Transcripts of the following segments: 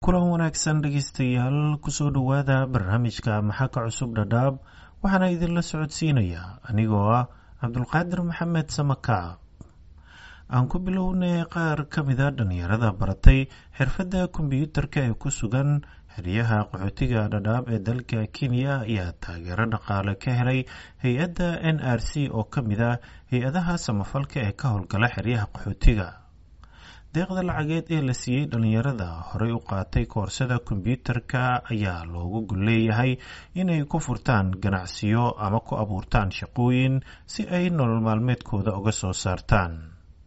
kulan wanaagsan dhegeystayaal kusoo dhowaada barnaamijka maxaa ka cusub dhadhaab waxaana idinla socodsiinayaa anigoo ah cabdulqaadir maxamed samakaab aan ku bilownay qaar ka mida dhalinyarada baratay xirfadda kombiyuutarka ee ku sugan xeryaha qaxootiga dhadhaab ee dalka Kenya ayaa taageero dhaqaale ka helay hay-adda NRC oo ka mid ah hay-adaha samafalka ee ka howlgala xeryaha qaxootiga. deeqda lacageed ee la siiyey dhalinyarada horey u qaatay koorsada kombiyuutarka ayaa loogu gol leeyahay inay ku furtaan ganacsiyo ama ku abuurtaan shaqooyin si ay nolol maalmeedkooda uga soo saartaan.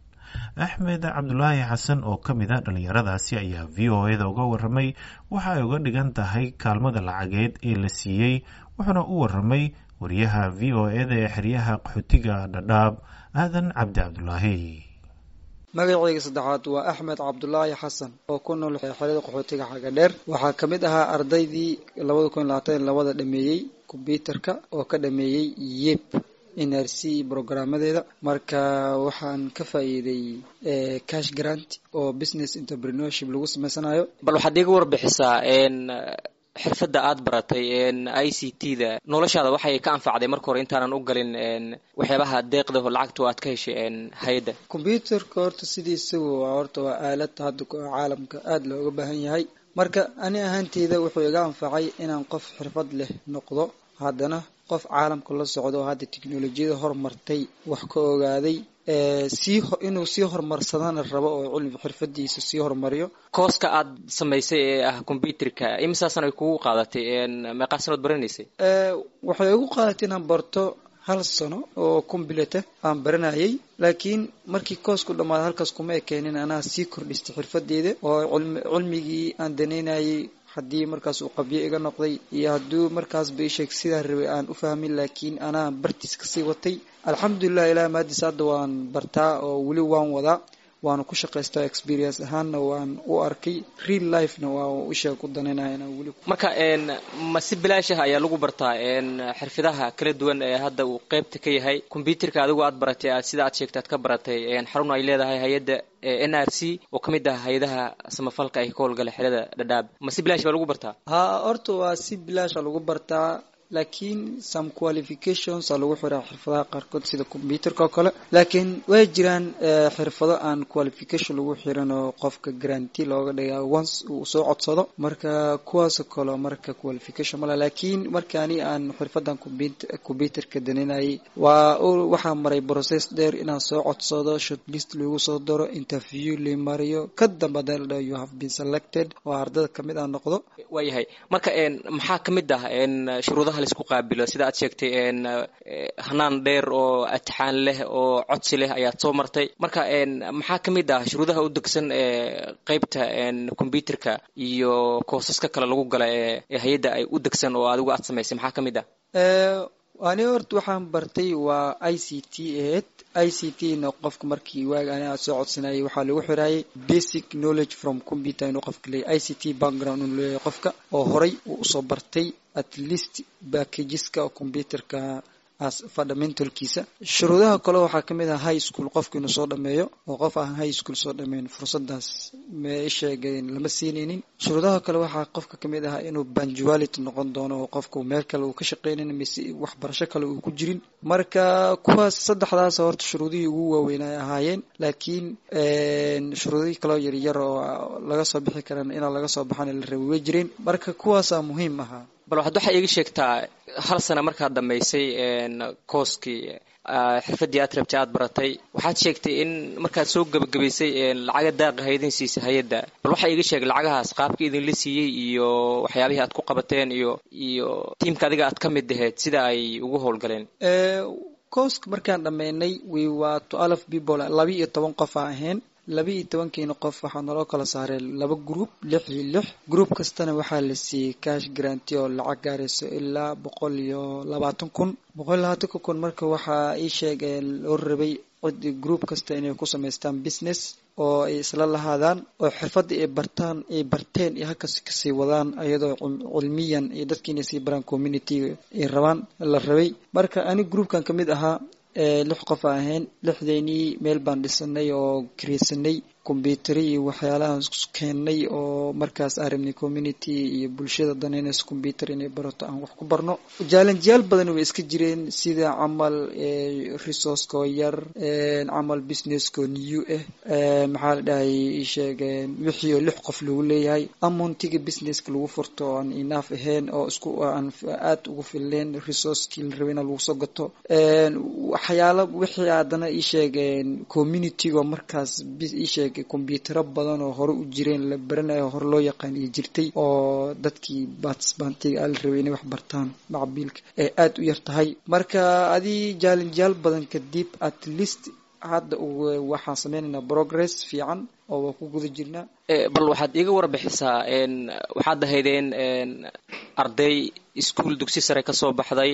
axmed cabdulaahi xasan oo ka mid ah dhalinyaradaasi ayaa VOA-da uga warramay waxa ay uga dhigan tahay kaalmada lacageed ee la siiyey, wuxuuna u warramay wariyaha VOA-da ee xeryaha qaxootiga dhadhaab aadan cabdi cabdulaahi. magacayga saddexaad waa axmed cabdulaahi xasan oo ku nool xerada qaxootiga xagadheer. waxaa ka mid ahaa ardaydii 2022 dhameeyey kombiyuutarka oo ka dhameeyey yep NRC programmadeeda. marka waxaan ka faa'iiday cash grant oo business entrepreneurship lagu sameysanayo. bal waxaad iiga warbixisaa xirfadda aad baratay ICT-da noloshaada waxay ka anfacday marka hore intaanan u galin waxyaabaha deeqda oo lacagtu aad ka heshay hay'adda. Computerka horta sidiisa waa aalad hadda caalamka aad looga baahan yahay. marka ani ahaanteyda wuxuu iga anfacay inaan qof xirfad leh noqdo, haddana qof caalamka la socdo hadda tiknoolajiyada horumartay wax ka ogaaday inuu sii horumarsadana rabo oo cilmi xirfadiisa sii horumariyo. kooska aad samaysay ee ah kombiyuutarka imisa sano ay kugu qaadatay meeqa sanood baranaysay? waxay igu qaadatay inaan barto 1 sano oo complete aan baranayay, laakiin markii koosku dhamaad halkaas kuma ekeenin, anaa sii kordhistay xirfadeeda oo cilmigii aan daneynayay haddii markaas uu qabyo iga noqday iyo hadduu markaas bay sheeg sidaa rabay aan u fahmin, laakiin anaa bartiis ka sii watay. alxamdulillah ilaa maadis hadda waan bartaa oo weli waan wadaa, waana ku shaqaystaa experience ahaanna waan u arkay, real life-na waa u sheeg ku daneynaya inaan weli. marka ma si bilaash ah ayaa lagu bartaa xirfadaha kala duwan ee hadda uu qaybta ka yahay kombiyuutarka adigu aad baratay sida aad sheegtay aad ka baratay xarun ay leedahay hay'adda NRC oo kamid ah hay'adaha samafalka ay ka howlgala xerada dhadhaab, ma si bilaash baa lagu bartaa? horta waa si bilaash lagu bartaa, laakiin some qualifications lagu xiraa xirfadaha qaarkood sida kombiyuutarka oo kale, laakiin way jiraan xirfado aan qualification lagu xiran oo qofka guarantee looga dhigaa once uu soo codsado. marka kuwaas kale marka qualification mala, laakiin markaani aan xirfadan kombiyuutarka daneynayay waxaa maray process dheer inaan soo codsado, shortlist lagu soo daro, interview la mariyo, ka dambe you have been selected oo ardada kamid ah noqdo. waayahay marka maxaa kamid ah shuruudaha la isku qaabilo sida aad sheegtay hanaan dheer oo atixaan leh oo codsi leh ayaad soo martay, marka maxaa kamid ah shuruudaha u degsan qaybta kombiyuutarka iyo koosaska kale lagu gala ee hay'adda ay u degsan oo adigu aad samaysay maxaa kamid ah? ani horta waxaan bartay waa ICT-na qofka markii waaga ani aad soo codsanayay waxaa lagu xiraayay basic knowledge from computer inuu qofka leeyahay ICT background inuu leeyahay qofka oo horay uu soo bartay at least packageska computerka as fundamentalkiisa. shuruudaha kale waxaa kamid ah high school qofka inuu soo dhameeyo, oo qof aan high school soo dhameyn fursadaas ma sheegeen lama siinaynin. shuruudaha kale waxaa qofka kamid ah inuu punctuality noqon doono oo qofku meel kale uu ka shaqeynaynin mise waxbarasho kale uu ku jirin. marka kuwaas saddexdaas horta shuruudihii ugu waaweyn ay ahaayeen, laakiin shuruudihii kale yaryar oo laga soo bixi karan inaa laga soo baxana la rabay way jireen. marka kuwaasaa muhiim ahaa. bal waxaad iiga sheegtaa 1 sano markaad dhamaysay kooskii xirfadii aad rabtay aad baratay, waxaad sheegtay in markaad soo gabagabaysay lacaga daaqa haydin siisay hay'adda. bal waxa iiga sheeg lacagahaas qaabka idin la siiyey iyo waxyaabihii aad ku qabateen iyo tiimka adiga aad ka mid ahayd sida ay ugu howlgaleen. kooska markaan dhameynay waa 12 people 12 qof ahayn. 12 qof waxaa naloo kala saaray 2 group 6 group kastana waxaa la siiyey cash grant oo lacag gaarayso ilaa 120,000 marka waxaa ii sheegay loo rabay group kasta inay ku samaystaan business oo ay isla lahaadaan oo xirfadda ay barteen iyo halkaas ka sii wadaan iyadoo cilmiyan iyo dadkiina sii baraan community ay rabaan la rabay. marka ani groupkan kamid ahaa 6 qof ahayn, 6deeni meel baan dhisanay oo kireysanay computer iyo waxyaalahan keenay oo markaas arabni community iyo bulshada daneynaysa computer inay barato aan wax ku barno challenge-yaal badan way iska jireen sida camal resource-ko yar camal business-ko new maxaa la dhahay sheegeen wixii 6 qof lagu leeyahay amountiga business-ka lagu furto aan enough ahayn oo isku aan aad ugu fileen resource-kii la rabay in lagu soo gato waxyaalo wixii aadana sheegeen community-ga markaas sheegay computer badan oo hore u jireen la baranayo hore loo yaqaan jirtay oo dadkii participants-ka la rabay inay wax bartaan macbiilka aad u yar tahay marka adii challenge-yaal badan kadib at least hadda waxaan sameynaa progress fiican oo ku guda jirnaa bal waxaad iiga warbixisaa waxaad ahaydeen arday iskuul dugsi sare ka soo baxday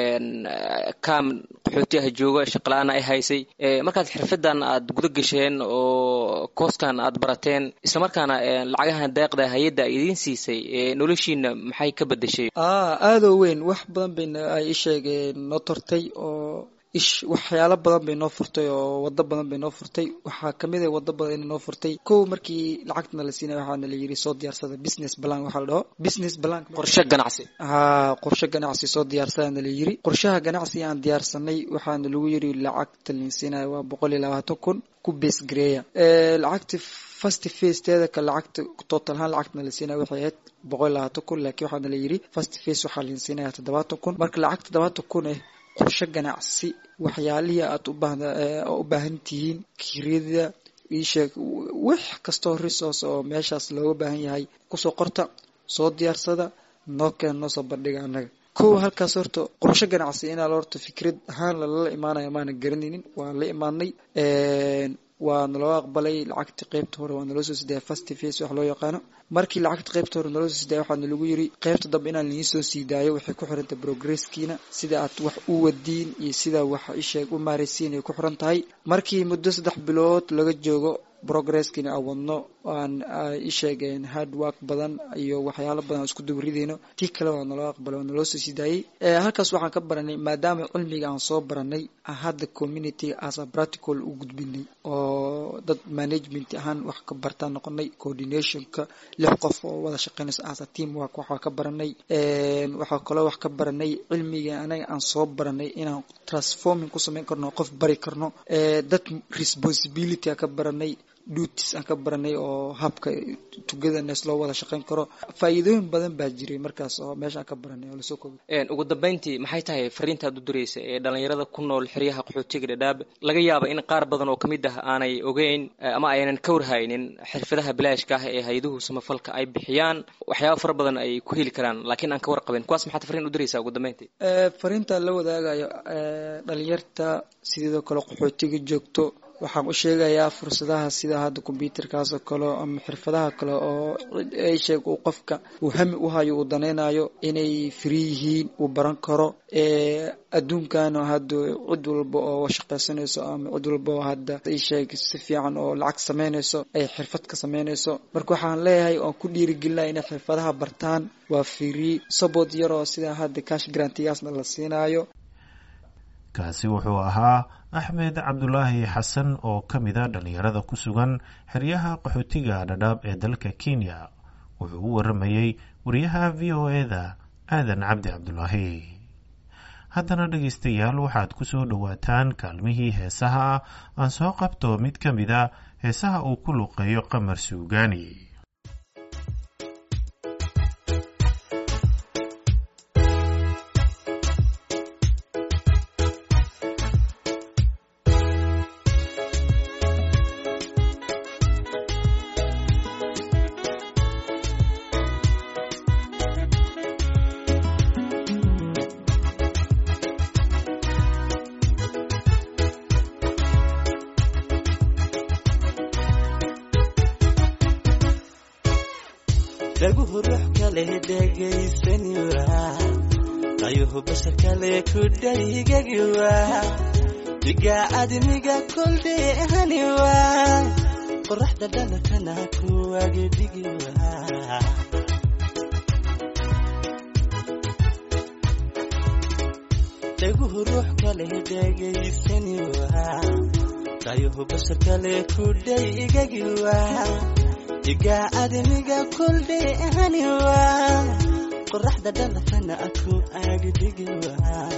kam qaxooti ah jooga shaqalaana ay haysay markaad xirfadan aad guda gasheen oo kooskan aad barateen isla markaana lacagahan deeqda hay'adda idin siisay noloshiina maxay ka bedeshay aad oo weyn wax badan bay ay sheegeen noo tortay oo waxyaalo badan bay noo furtay oo wado badan bay noo furtay waxaa kamid ah wado badan inay noo furtay markii lacagtana la siinay waxaana la yiri soo diyaarsada business plan waxa la dhaho business plan qorshe ganacsi qorshe ganacsi soo diyaarsada la yiri qorshaha ganacsi aan diyaarsanay waxaana lagu yiri lacagta la siinay waa 120,000 ku base gareeya lacagta first phase teeda ka lacagta total ahaan lacagtana la siinay waxay ahayd 120,000 laakiin waxaana la yiri first phase waxa la siinay 70,000 marka lacagta 70,000 qorshe ganacsi waxyaalihi aad u baahan tihiin kirida sheeg wax kasto resource oo meeshaas looga baahan yahay ku soo qorta soo diyaarsada noo soo bandhiga anaga halkaas horta qorshe ganacsi in la horta fikrad ahaan la imaanayo maana garanaynin waa la imaanay waa naloo aqbalay lacagta qaybta hore waa naloo soo siday first phase wax loo yaqaano markii lacagta qaybta hore naloo soo siday waxaana lagu yiri qaybta dambe inaan la soo siidaayo waxay ku xiran tahay progress-kiina sida aad wax u wadiin iyo sida wax isheeg u maaraysiin ay ku xiran tahay markii muddo 3 bilood laga joogo progress-kiina awadno aan sheegeen hard work badan iyo waxyaalo badan isku dubrideyno tii kale waa naloo aqbalay waa naloo soo sidaayay halkaas waxaan ka baranay maadaama cilmiga aan soo baranay hadda community as a practical u gudbinay oo dad management ahaan wax ka bartaan noqonay coordination-ka 6 qof oo wada shaqeynaysa as a team work waxa ka baranay waxa kale wax ka baranay cilmiga anaga aan soo baranay inaan transforming ku sameyn karno qof bari karno dad responsibility ka baranay duties aan ka baranay oo habka togetherness loo wada shaqeyn karo faa'iidooyin badan baa jiray markaas oo meesha aan ka baranay oo la soo koobay ugu dambeyntii maxay tahay fariinta aad u direysay ee dhalinyarada ku nool xiriyaha qaxootiga Dadaab laga yaabo in qaar badan oo kamid ah aanay ogeyn ama aynan ka warhaynin xirfadaha bilaashka ah ee hay'aduhu samafalka ay bixiyaan waxyaabo fara badan ay ku heli karaan laakiin aan ka warqabin kuwaas maxaad fariin u direysaa ugu dambeyntii fariinta la wadaagayo dhalinyarta sidoo kale qaxootiga joogto waxaan u sheegayaa fursadaha sida hadda computerkaas oo kale ama xirfadaha kale oo ay sheeg uu qofka uu hami u hayo uu daneynayo inay free yihiin uu baran karo adduunkan hadda cid walba oo shaqaysanayso ama cid walba oo hadda ay sheeg si fiican oo lacag sameynayso ay xirfad ka sameynayso marka waxaan leeyahay oo ku dhiirigelinayaa inay xirfadaha bartaan waa free support yaro sida hadda cash grant-yaasna la siinayo kaasi wuxuu ahaa Axmed Cabdulaahi Xasan oo kamid ah dhalinyarada ku sugan xiriyaha qaxootiga Dadaab ee dalka Kenya wuxuu u waramayay wariyaha VOA-da Aadan Cabdi Cabdulaahi haddana dhageystayaal waxaad ku soo dhawaataan kaalmihii heesaha aan soo qabto mid kamid ah heesaha uu ku luqeeyo Qamar Suugaani lagu ruux kale dhageysanaya ayuu bashar kale ku dhageygawa diga admiga kulde haniwa qorraxda dhalakana ku agdigiwa lagu ruux kale dhageysanaya dayuhu bashar kale ku dhaygagiwa diga adniga kulli ahaniwa qorraxda dhalafana aku agdigiwa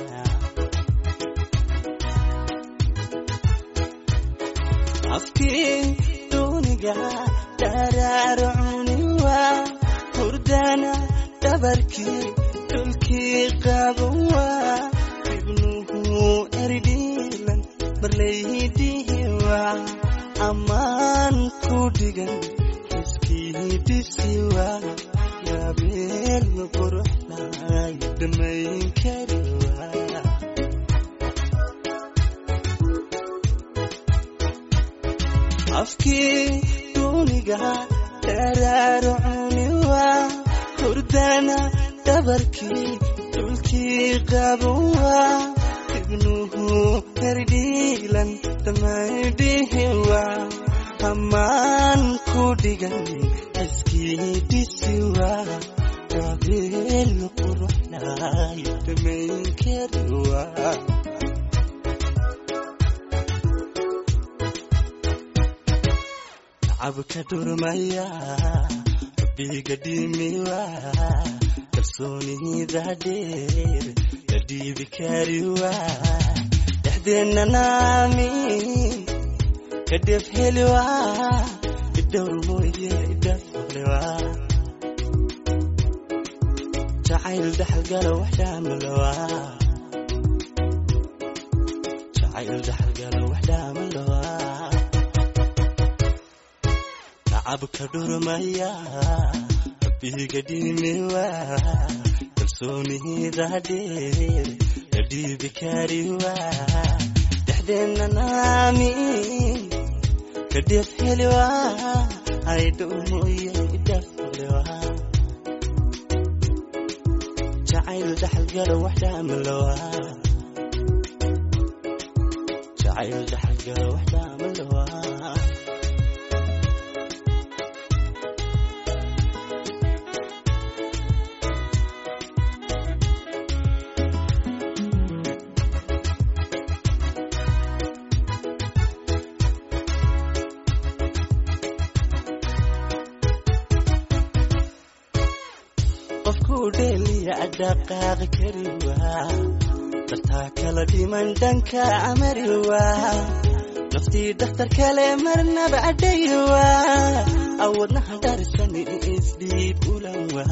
afki duniga dararuniwa hurdana dabarki tulki qabuwa ibnuhu erdilan marlaydiwa aman ku digan iskidisiwa yabeel quruxlay damayn kariwa afki duniga dararuniwa hurdana dabarki tulki qabuwa ibnuhu erdilan damaydiwa aman ku digan iskidisiwa yabeel quruxlay damayn kariwa abka durmaya biga dimiwa kalsoonida dheer dadiibi kariwa dhaxdeena naami kadef heliwa idowr mooye idaflewa jacayl dhaxalgala waxdhaamalawa jacayl dhaxalgala waxdhaamalawa abka durmaya biga dimiwa kalsoonida dheer dadiibi kariwa dhaxdeena naami kadef heliwa idowr mooye idaflewa jacayl dhaxalgala waxdhaamalawa jacayl dhaxalgala waxdhaamalawa dhaqaaq kariwa dartaa kala dhiman dhanka amariwa naftii dhakhtar kale marnaba adhayiwa awadnaha dharisani isdhiib ulanwa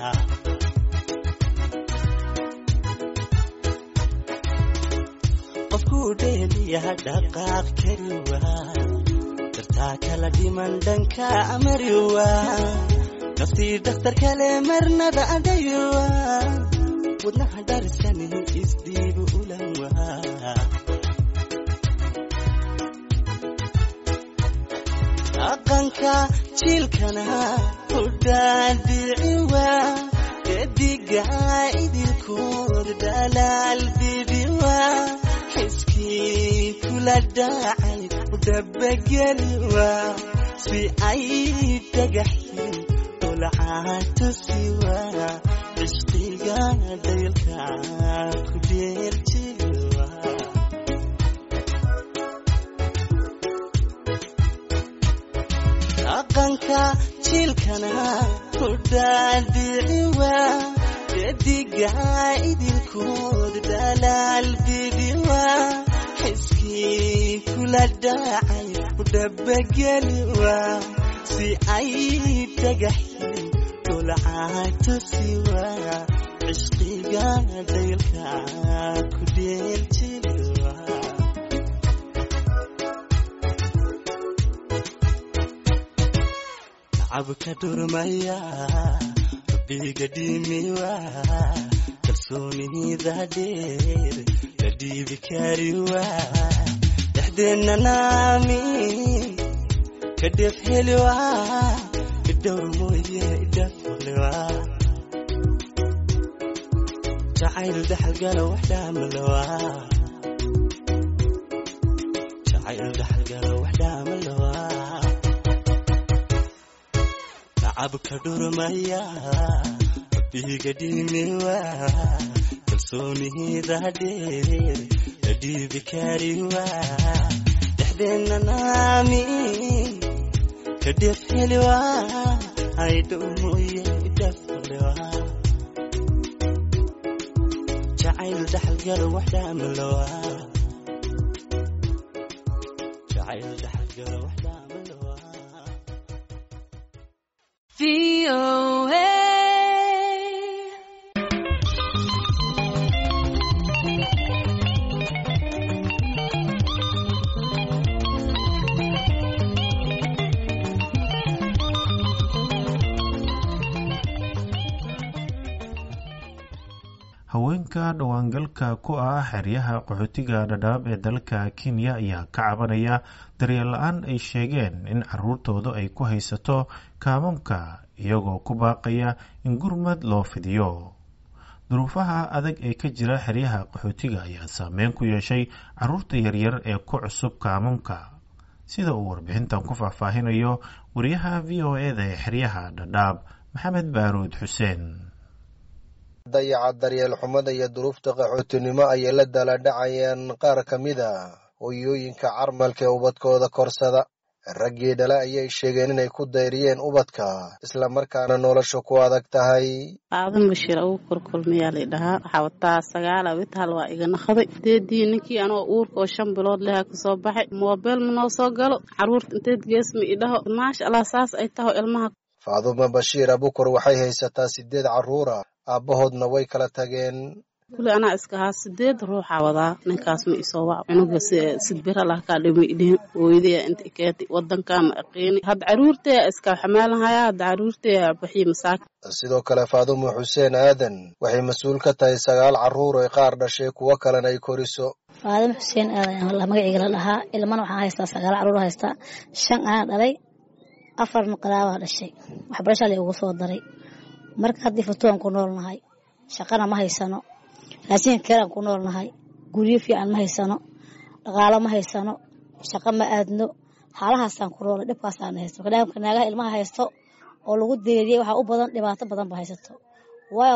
qofkuu dheeliya dhaqaaq kariwa dartaa kala dhiman dhanka amariwa naftii dhakhtar kale marnaba adhayiwa wadnaha dharisani isdhiib ulanwa aqanka jilkana hudhaadhiciwa ediga idilkood dhalaal bibiwa xiskii kula dhacay udabageliwa si ay dhagaxin dolcaatusiwa cishqiga daylka ku dheeljiwa aqanka jilkana hudhaadhiciwa ediga idilkood dhalaal bibiwa xiskii kula dhacay udabageliwa si ay dhagaxin dolcaatusiwa cishqiga daylka ku dheeljiwa abka durmaya biga dimiwa kalsoonida dheer dadiibi kariwa dhaxdeena naami kadef heliwa idowr mooye idaflewa jacayl dhaxalgala waxdhaamalawa jacayl dhaxalgala waxdhaamalawa abka durmaya biga dimiwa kalsoonida dheer dadiibi kariwa dhexdeena naami kadib heliwa ay dhumuye dhaflewa jacayl dhaxalgal wax dhaamalowa jacayl dhaxalgal wax dhaamalowa VOA. haweenka dhawaangalka ku ah xeryaha qaxootiga dhadhaab ee dalka Kenya ayaa ka cabanaya daryeel la'aan ay sheegeen in caruurtooda ay ku haysato kaamamka iyagoo ku baaqaya in gurmad loo fidiyo. duruufaha adag ee ka jira xeryaha qaxootiga ayaa saameyn ku yeeshay caruurta yaryar ee ku cusub kaamamka, sida uu warbixintan ku faahfaahinayo wariyaha VOA-da ee xeryaha dhadhaab Maxamed Baaruud Xuseen. dayaca daryeel xumada iyo duruufta qaxootinimo ayay la dala dhacayeen qaar ka mid a hooyooyinka carmalka ee ubadkooda korsada. raggii dhala ayay sheegeen inay ku dayriyeen ubadka isla markaana nolosha ku adag tahay. aadan bashiir ugu korkulmiyaa la dhahaa waxa wataa 9 witaal waa iga naqday deedii ninkii anoo uurka oo 5 bilood leh ka soo baxay mobile ma noo soo galo caruurta inteed geesma idhaho maasha Allah saas ay tahay ilmaha. Faaduma Bashiir Abukar waxay haysataa 8 caruur ah, aabahoodna way kala tageen. kule ana iska haa 8 ruuxa wadaa ninkaas ma isoo waa cunuga sid bira la ka dhimi idin hooyadii inta keeti wadankan aqeeni had caruurta iska xamaalahaya had caruurta bixi masaak. sidoo kale Faaduma Xuseen Aadan waxay mas'uul ka tahay 9 caruur oo qaar dhashay kuwa kalena ay koriso. Faaduma Xuseen Aadan la magaciisa la dhahaa ilmana waxaan haystaa 9 caruur haystaa 5 aan dhalay 4 maqlaawa dhashay waxbarasho la ugu soo daray marka hadii fatoon ku noolnahay shaqana ma haysano laakiin keenan ku noolnahay guriyo fiican ma haysano dhaqaale ma haysano shaqo ma aadno xaalahaasan ku nool dhibkaasaan haysto kalaamka naagaha ilmaha haysto oo lagu deeriyay waxa u badan dhibaato badan ba haysto waayo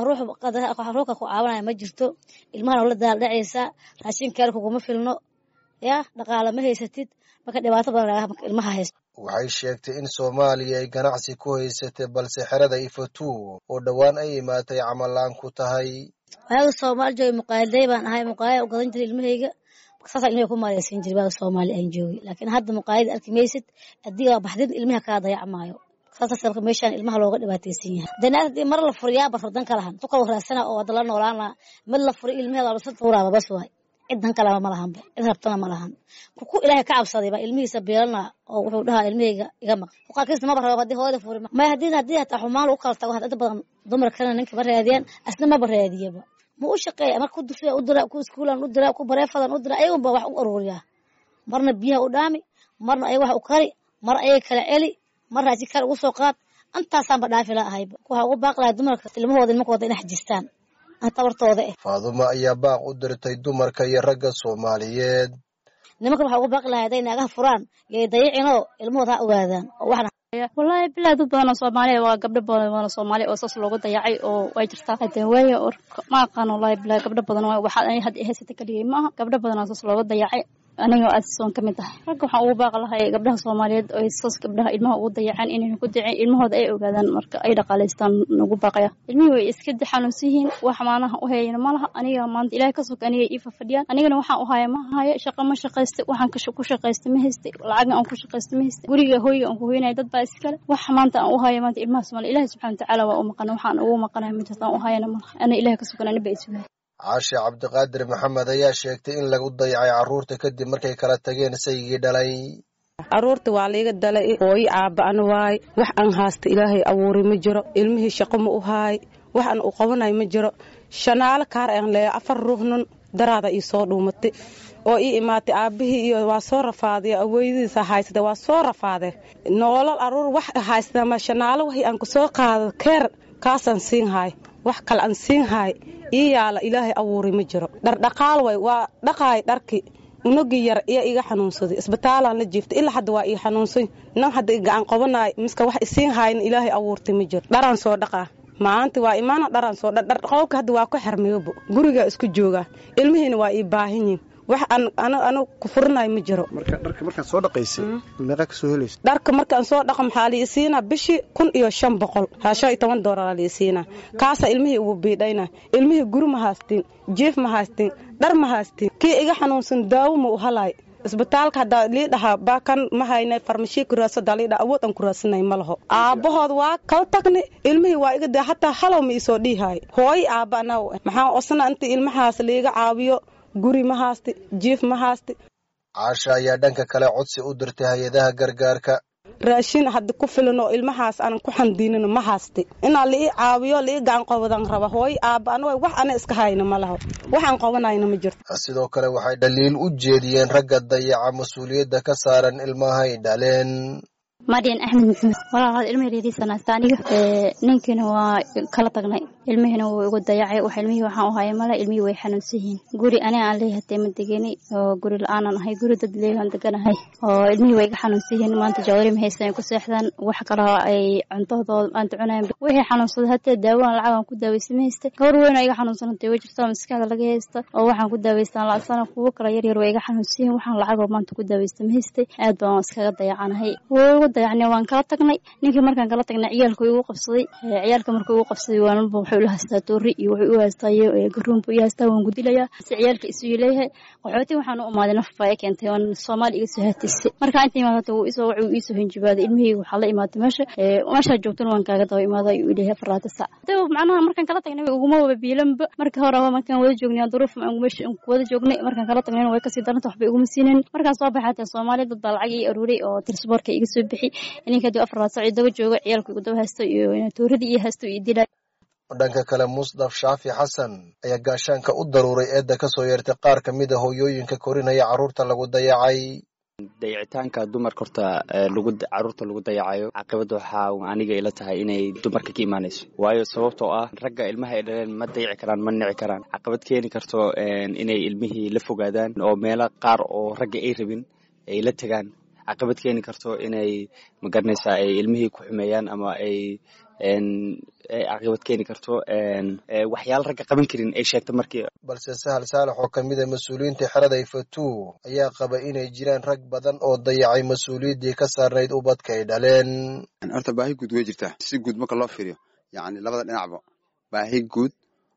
ruuxa ku caawanaya ma jirto ilmaha la daal dhacaysa raashin kale kuma filno ya dhaqaale ma haysatid marka dhibaato badan ilmaha haysto. waxay sheegtay in Soomaaliya ay ganacsi ku haysatay balse xerada Ifatu oo dhawaan ay imaatay camal laan ku tahay. waayo Soomaaliya muqaaday baan ahay muqaaday u gadan jiray ilmahayga saas ilmaha ku maareysan jiray waayo Soomaaliya aan joogay laakiin hadda muqaaday arkimaysid adiga baxdid ilmaha ka dayacmaayo saas meeshan ilmaha looga dhibaataysan yahay. danaadii mar la furiyaa bardan kalahan tuqa waraasana oo wada la noolaana mid la furi ilmaha la soo tuuraaba bas waay ciidan kala ma lahan cid rabtana ma lahan ku ilaahay ka cabsaday ba ilmihiisa beelna oo wuxuu dhahaa ilmahayga iga maq qofkiisa ma barado hadii hooyada furi ma hadii hata xumaan u kala tago hadda badan dumar kale ninka bareediyaan asna ma bareediyaba ma u shaqeeyo marka ku dufay u dira ku iskuulan u dira ku bareefadan u dira ayagu wax u ururiya marna biyaha u dhaami marna ay wax u kari mar ay kala celi mar raji kale u soo qaad antaasan ba dhaafi la ahay waxa ugu baaqlaa dumarka ilmahooda nimankooda in xajistaan tabartooda. Faaduma ayaa baaq u dirtay dumarka iyo ragga Soomaaliyeed. nimanka waxa ugu baaqlaa inaga furaan ee dayicino ilmahooda ogaadaan oo waxna wallahi bilaad u badan Soomaaliya waa gabdho badan Soomaaliya oo saas loogu dayacay oo way jirtaa hadeen way oo ma aqaan wallahi bilaad gabdho badan waxa ay had haysata kaliya ma gabdho badan saas loogu dayacay aniga aadson kamid ah ragga waxa uu baaq lahay gabdhaha Soomaaliyeed oo saas gabdhaha ilmaha ugu dayacaan inay ku dicin ilmahooda ay ogaadaan marka ay dhaqaaleystaan ugu baaqaya ilmihii way iska xanuunsiin wax maanaha u hayeen malaha aniga maanta ilaahay ka soo aniga ifa fadhiyaan anigana waxaan u hayaa ma hayo shaqo ma shaqaystay waxaan ku shaqaystay ma haystay lacag aan ku shaqaystay ma haystay guriga hooyga aan ku hooynay dad baa iskale wax maanta aan u hayaa maanta ilmaha Soomaaliyeed ilaahay subhanahu wa ta'ala waa u maqan waxaan ugu maqanahay ma jirtaan u hayana malaha ana ilaahay ka soo aniga isma. Caasha Cabdiqaadir Maxamed ayaa sheegtay in lagu dayacay caruurta kadib markay kala tageen saygii dhalay. caruurta waa liiga dalay hooyo aaba aan waay wax aan haasta ilaahay abuuray ma jiro ilmihii shaqo ma u haay wax aan u qabanay ma jiro shanaal kaar aan leeyahay 4 ruuxnan daraada ii soo dhuumatay oo ii imaatay aabihii iyo waa soo rafaaday aweydiisa haysada waa soo rafaaday nolol caruur wax haysada ma shanaalo wixii aan ku soo qaado keer kaasan siin haay wax kale aan siin haay iyaala ilaahay abuuray ma jiro dhaqaal way waa dhaqaay dharki unugi yar iyo iga xanuunsaday isbitaalaan la jiiftay ilaa hadda waa ii xanuunsan nan hadda gacan qabanay miska wax isiin hayn ilaahay abuurtay ma jiro dharan soo dhaqaa maanta waa imaana dharan soo dhar qowlka hadda waa ku xirmeeybo guriga isku jooga ilmihiina waa ii baahanyiin wax aan ku furnaay ma jiro marka soo dhaqaysay meeqa ka soo helaysa dharka markaan soo dhaqo maxaa la isiina bishii 1500 haasha $10 la isiina kaasa ilmihii ugu biidayna ilmihii guri ma haastin jeef ma haastin dhar ma haastin kii iga xanuunsan daawo ma u halay isbitaalka hada liidaha baakan ma haynay farmashi ku raasada liida awood aan ku raasanay ma laho aabahood waa kala tagni ilmihii waa iga daa hatta halow ma isoo dhiihay hooy aabana maxaa osna inta ilmahaas liiga caawiyo guri ma haasti jeef ma haasti Caasha ayaa dhanka kale codsi u dirtay hay'adaha gargaarka raashin hadda ku filan oo ilmahaas aan ku xandiinin ma haasti in la ii caawiyo la ii gacan qabadan raba hooy aabana wax ana iska hayna ma laho waxaan qabanayna ma jirto sidoo kale waxay dhaliil u jeediyeen ragga dayaca mas'uuliyadda ka saaran ilmaha ay dhaleen Madian Ahmed Maxamed walaal ilmihii sanadka aniga ninkina waa kala tagnay ilmihina wuu ugu dayacay wax ilmihii waxaan u hayay mala ilmihii way xanuunsiin guri aan leeyahay ma deganay oo guri la'aan aan ahay guri dad leeyahay deganahay oo ilmihii way xanuunsiin maanta jawari ma haysan ku seexdaan wax kale ay cuntadooda aan cunayeen wixii xanuunsaday hatta daawo lacag aan ku daawaysimaysta goor weyn ay xanuunsanatay way jirtaa maskaxda laga haysta oo waxaan ku daawaystaan la asana kuwa kala yar way xanuunsiin waxaan lacag oo maanta ku daawaysimaystay aad baan iskaga dayacanahay dayacnay waan kala tagnay ninkii markaan kala tagnay ciyaalku igu qabsaday ciyaalka markuu igu qabsaday waan wuxuu la haystaa toori iyo wuxuu u haystaa garoonbu iyo haystaa waan gudilaya si ciyaalka isu leeyahay qaxooti waxaan u umaaday nafba ay keentay oo Soomaali iga soo hatisay marka intii imaatay uu isoo hinjibaaday ilmihii waxa la imaatay meesha joogtan waan kaaga daba imaaday uu ilaahay faraata sac taa macnaha markaan kala tagnay uguma wada biilanba marka hore markaan wada joognay duruuf aan wada joognay markaan kala tagnay way ka sii daranta waxba iguma siineen markaan soo baxay Soomaali dad baa lacag ii aruuray oo tirsaboorka iga soo bixi ininka dib afar saac daba joogo ciyaalku ugu daba haysto iyo tooradii iyo haysto iyo dilay dhanka kale Musdaf Shaafi Xasan ayaa gaashaanka u daruuray eedda ka soo yeertay qaar kamid ah hooyooyinka korinaya carruurta lagu dayacay dayacitaanka dumarka horta carruurta lagu dayacayo caqabada waxa aniga ila tahay inay dumarka ka imaanayso waayo sababtoo ah ragga ilmaha ay dhaleen ma dayaci karaan ma nici karaan caqabad keeni karto inay ilmihii la fogaadaan oo meelo qaar oo ragga ay rabin ay la tagaan caqabad keeni karto inay magaranaysaa ay ilmihii ku xumeeyaan ama ay caqabad keeni karto waxyaalo ragga qaban karin ay sheegto markii balse Sahal Saalax oo kamid ah mas'uuliyiinta xerada Ifatu ayaa qaba inay jiraan rag badan oo dayacay mas'uuliyadii ka saarnayd ubadka ay dhaleen horta baahi guud way jirtaa si guud marka loo fiiriyo yani labada dhinacba baahi guud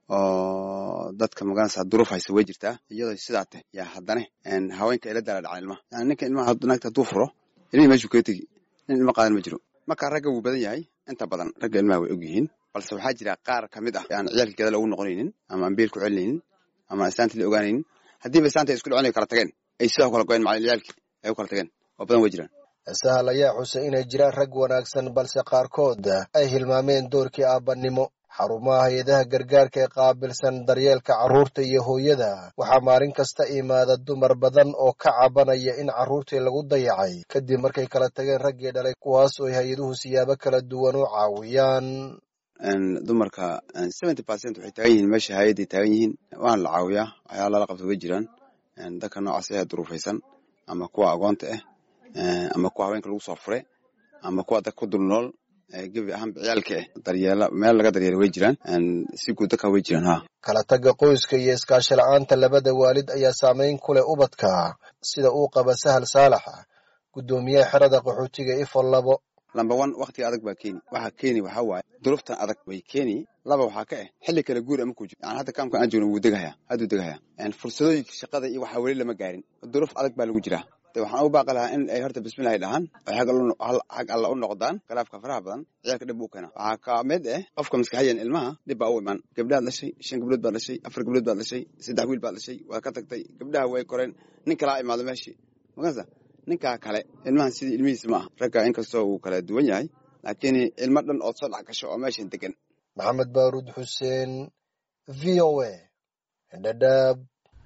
oo dadka magaranaysa duruuf haysa way jirtaa iyadoo sidaa tahay yaa haddana haweenka ila dala dhacay ilmaha yani ninka ilmaha naagta hadduu furo ilmihii meeshuu kaga tegi nin ilma qaadan ma jiro marka ragga wuu badan yahay inta badan ragga ilmaha way og yihiin balse waxaa jira qaar ka mid ah aan ciyaalka gada lagu noqonaynin ama ambiil ku celinaynin ama isaantii la ogaanaynin haddiiba isaanta isku dhaceen kala tageen ay sidoo kale go'een macallin ciyaalkii ay u kala tageen oo badan way jiraan Sahal ayaa xusay inay jiraan rag wanaagsan balse qaarkood ay hilmaameen doorkii aabanimo xarumaha hay'adaha gargaarka ee qaabilsan daryeelka carruurta iyo hooyada waxaa maalin kasta imaada dumar badan oo ka cabanaya in carruurtii lagu dayacay kadib markay kala tageen raggii dhalay kuwaas oo hay'aduhu siyaabo kala duwan u caawiyaan dumarka 70% waxay taagan yihiin meesha hay'adii taagan yihiin waan la caawiyaa waxyaalo la qabto way jiraan dadka noocaas ah duruufaysan ama kuwa agoonta ah ama kuwa haweenka lagu soo furay ama kuwa dad ku dul nool gabi ahaan ciyaalka daryeela meel laga daryeelo way jiraan si guud dadka way jiraan ha kala taga qoyska iyo iskaashi la'aanta labada waalid ayaa saameyn ku leh ubadka sida uu qaba Sahal Saalax gudoomiyaha xerada qaxootiga Ifo labo number 1 waqti adag baa keeni waxa keeni waxa waaye duruuftan adag way keeni laba waxa ka xilli kala guur ama ku jiro yani hadda kaamka aan joogno wuu degaya haduu degaya fursadooyinka shaqada iyo waxa wali lama gaarin duruuf adag baa lagu jiraa waxaan u baaqalahay in ay horta bismillaah dhahan ay xaq alla u noqdaan khilaafka faraha badan ciyaalka dib u keena waxa ka mid ah qofka maskaxiyan ilmaha dib baa u iman gabdhaha dhashay 5 gabdhood baa dhashay 4 gabdhood baa dhashay 3 wiil baa dhashay waa ka tagtay gabdhaha way koreen nin kala imaado meeshii magaasa ninka kale ilmahan sidii ilmihiisa ma ragga inkastoo uu kala duwan yahay laakiin ilmo dhan oo soo dhac gasho oo meeshan degan Maxamed Baaruud Xuseen VOA Dadaab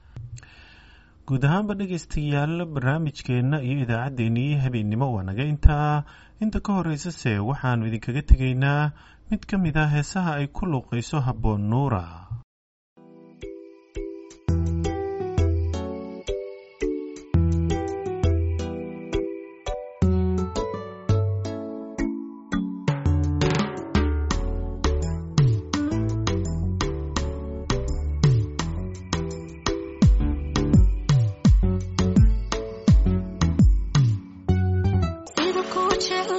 guud ahaanba dhegaystayaal barnaamijkeenna iyo idaacaddeenii habeennimo waa naga inta ka horreysase waxaannu idinkaga tegaynaa mid ka mid ah heesaha ay ku luuqayso Habboon Nuura jecel